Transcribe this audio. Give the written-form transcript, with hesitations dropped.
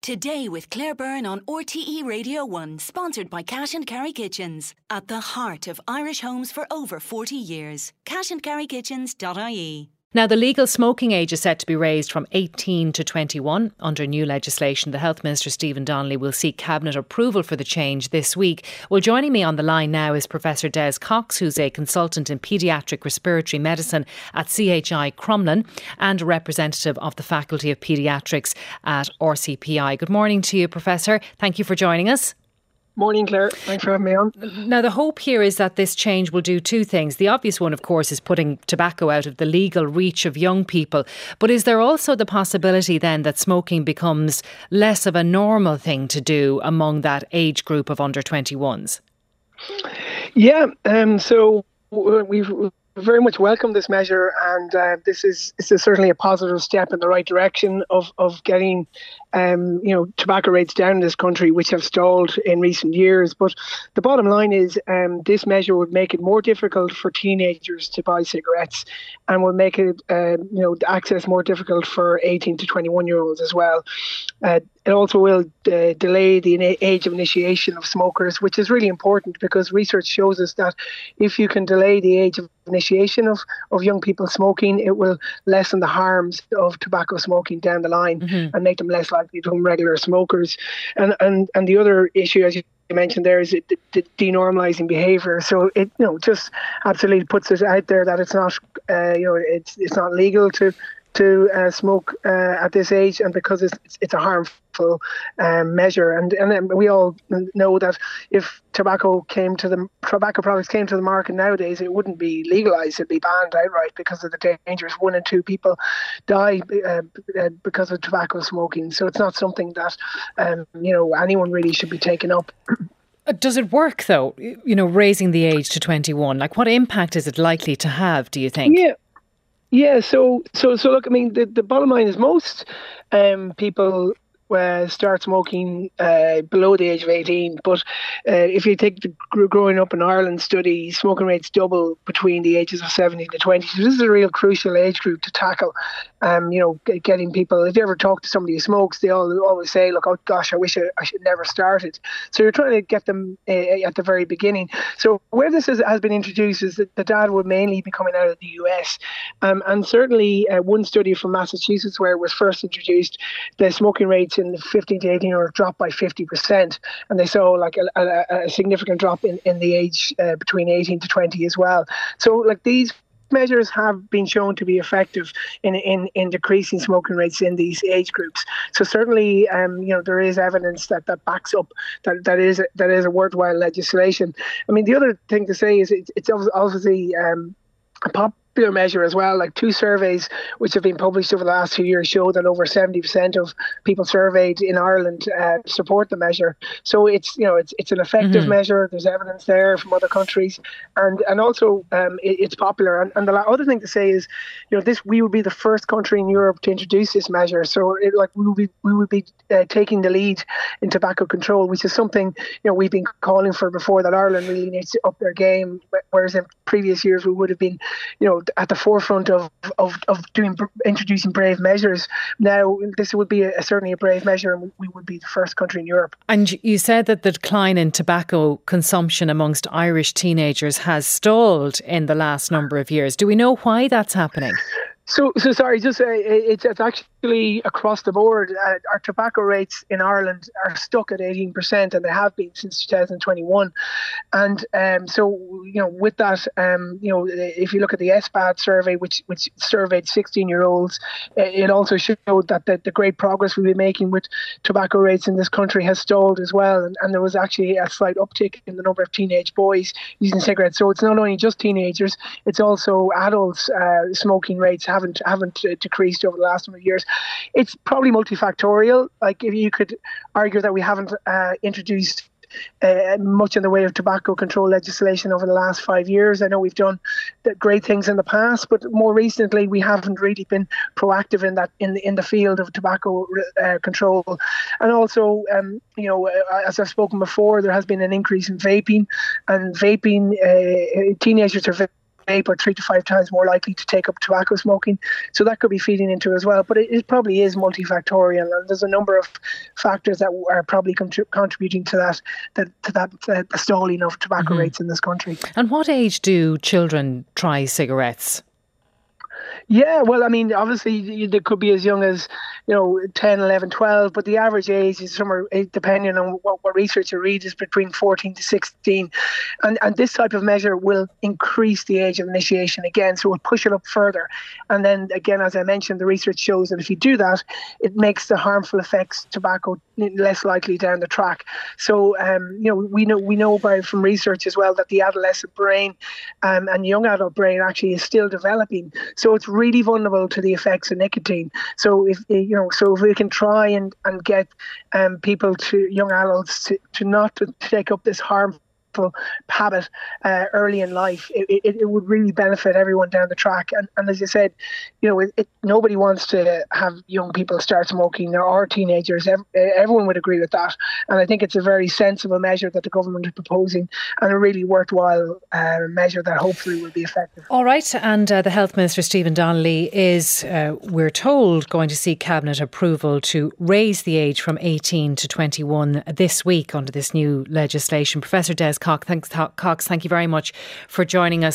Today with Claire Byrne on RTE Radio 1, sponsored by Cash and Carry Kitchens. At the heart of Irish homes for over 40 years. cashandcarrykitchens.ie. Now, the legal smoking age is set to be raised from 18 to 21 under new legislation. The Health Minister, Stephen Donnelly, will seek Cabinet approval for the change this week. Well, joining me on the line now is Professor Des Cox, who's a consultant in paediatric respiratory medicine at CHI Crumlin and a representative of the Faculty of Paediatrics at RCPI. Good morning to you, Professor. Thank you for joining us. Morning, Claire. Thanks for having me on. Now, the hope here is that this change will do two things. The obvious one, of course, is putting tobacco out of the legal reach of young people. But is there also the possibility then that smoking becomes less of a normal thing to do among that age group of under 21s? Yeah, so we've very much welcome this measure, and this is certainly a positive step in the right direction of getting tobacco rates down in this country, which have stalled in recent years. But the bottom line is this measure would make it more difficult for teenagers to buy cigarettes, and will make it access more difficult for 18 to 21 year olds as well. It also will delay the age of initiation of smokers, which is really important because research shows us that if you can delay the age of initiation of young people smoking, it will lessen the harms of tobacco smoking down the line and make them less likely to become regular smokers. And the other issue, as you mentioned there, is the denormalising behaviour. So it just absolutely puts it out there that it's not it's not legal to smoke at this age, and because it's a harmful measure, and then we all know that if tobacco products came to the market nowadays, it wouldn't be legalised; it'd be banned outright because of the dangers. 1 in 2 people die because of tobacco smoking. So it's not something that anyone really should be taking up. Does it work though? Raising the age to 21, like what impact is it likely to have? Do you think? Yeah. So look, I mean, the bottom line is most people start smoking below the age of 18. But if you take the growing up in Ireland study, smoking rates double between the ages of 17 to 20. So this is a real crucial age group to tackle. Getting people, if you ever talk to somebody who smokes, they always say, look, oh gosh, I wish I should never started. So you're trying to get them at the very beginning. So where this has been introduced is that the data would mainly be coming out of the US. And certainly one study from Massachusetts where it was first introduced, the smoking rates in the 15 to 18 year dropped by 50%. And they saw like a significant drop in the age between 18 to 20 as well. So like these measures have been shown to be effective in decreasing smoking rates in these age groups. So certainly, there is evidence that backs up that is a worthwhile legislation. I mean, the other thing to say is it's obviously a popular measure as well. Like 2 surveys which have been published over the last few years show that over 70% of people surveyed in Ireland support the measure. So it's an effective measure. There's evidence there from other countries, and also it's popular. And the other thing to say is, we would be the first country in Europe to introduce this measure. So we would be taking the lead in tobacco control, which is something we've been calling for before, that Ireland really needs to up their game. Whereas in previous years we would have been at the forefront of introducing brave measures. Now this would be certainly a brave measure, and we would be the first country in Europe. And you said that the decline in tobacco consumption amongst Irish teenagers has stalled in the last number of years. Do we know why that's happening? So sorry, just it's actually across the board. Our tobacco rates in Ireland are stuck at 18%, and they have been since 2021. And with that, if you look at the SBAD survey, which surveyed 16-year-olds, it also showed that the great progress we've been making with tobacco rates in this country has stalled as well. And there was actually a slight uptick in the number of teenage boys using cigarettes. So it's not only just teenagers, it's also adults. Smoking rates haven't decreased over the last number of years. It's probably multifactorial. Like, if you could argue that we haven't introduced much in the way of tobacco control legislation over the last 5 years. I know we've done great things in the past, but more recently we haven't really been proactive in that in the field of tobacco control. And also, as I've spoken before, there has been an increase in vaping, and teenagers are vape are 3 to 5 times more likely to take up tobacco smoking. So that could be feeding into as well. But it probably is multifactorial, and there's a number of factors that are probably contributing to that stalling of tobacco rates in this country. And what age do children try cigarettes? Yeah, well, I mean, obviously they could be as young as, 10, 11, 12, but the average age is somewhere, depending on what research you read, is between 14 to 16. And this type of measure will increase the age of initiation again, so we'll push it up further. And then again, as I mentioned, the research shows that if you do that, it makes the harmful effects of tobacco less likely down the track. So, we know from research as well that the adolescent brain and young adult brain actually is still developing. So it's really vulnerable to the effects of nicotine. So if we can try and get young adults to not take up this harmful habit early in life, it would really benefit everyone down the track. And as you said, nobody wants to have young people start smoking or teenagers. Everyone would agree with that. And I think it's a very sensible measure that the government is proposing, and a really worthwhile measure that hopefully will be effective. All right. And the Health Minister, Stephen Donnelly, is, we're told, going to seek Cabinet approval to raise the age from 18 to 21 this week under this new legislation. Professor Des Cox, thank you very much for joining us.